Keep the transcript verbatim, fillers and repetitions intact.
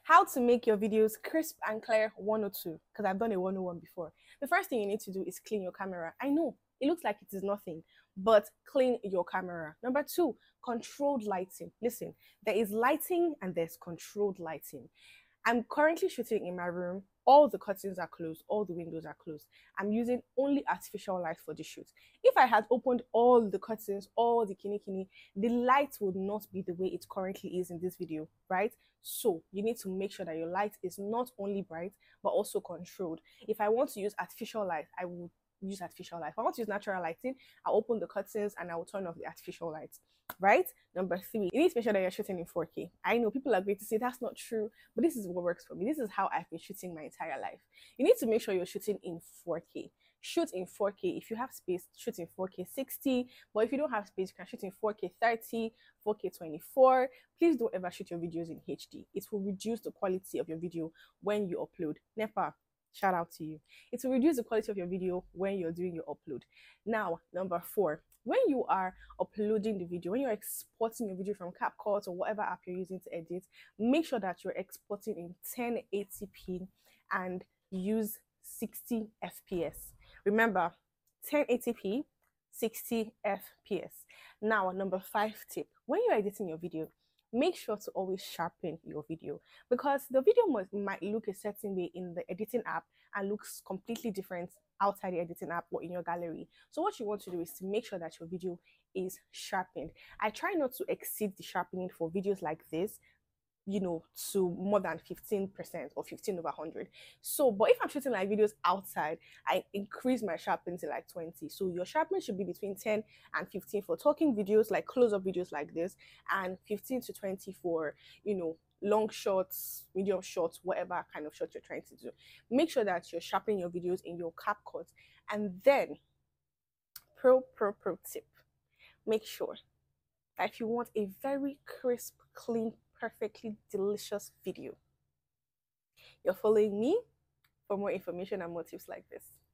How to make your videos crisp and clear one oh two, because I've done a one oh one before. The first thing you need to do is clean your camera. I know it looks like it is nothing, but clean your camera. Number two, controlled lighting. Listen, there is lighting and there's controlled lighting. I'm currently shooting in my room. All the curtains are closed, all the windows are closed. I'm using only artificial light for the shoot. If I had opened all the curtains, all the kini kini, the light would not be the way it currently is in this video, right? So you need to make sure that your light is not only bright, but also controlled. If I want to use artificial light, I will use artificial light. If I want to use natural lighting, I'll open the curtains and I will turn off the artificial lights, right? Number three, you need to make sure that you're shooting in four K. I know people are going to say that's not true, but this is what works for me. This is how I've been shooting my entire life. You need to make sure you're shooting in four K. Shoot in four K. If you have space, shoot in four K sixty. But if you don't have space, you can shoot in four K thirty, four K twenty-four. Please don't ever shoot your videos in H D. It will reduce the quality of your video when you upload. NEPA, shout out to you. It will reduce the quality of your video when you're doing your upload. Now, number four, when you are uploading the video, when you're exporting your video from CapCut or whatever app you're using to edit, make sure that you're exporting in ten eighty p and use sixty F P S. Remember, ten eighty p, sixty F P S. Now, number five tip, when you're editing your video, make sure to always sharpen your video, because the video must, might look a certain way in the editing app and looks completely different outside the editing app or in your gallery. So what you want to do is to make sure that your video is sharpened. I try not to exceed the sharpening for videos like this, you know, to more than fifteen percent or fifteen over one hundred. So, but if I'm shooting like videos outside, I increase my sharpening to like twenty. So your sharpening should be between ten and fifteen for talking videos, like close-up videos like this, and fifteen to twenty for, you know, long shots, medium shots, whatever kind of shot you're trying to do. Make sure that you're sharpening your videos in your CapCut. And then, pro, pro, pro tip, make sure that if you want a very crisp, clean, perfectly delicious video, you're following me for more information and more tips like this.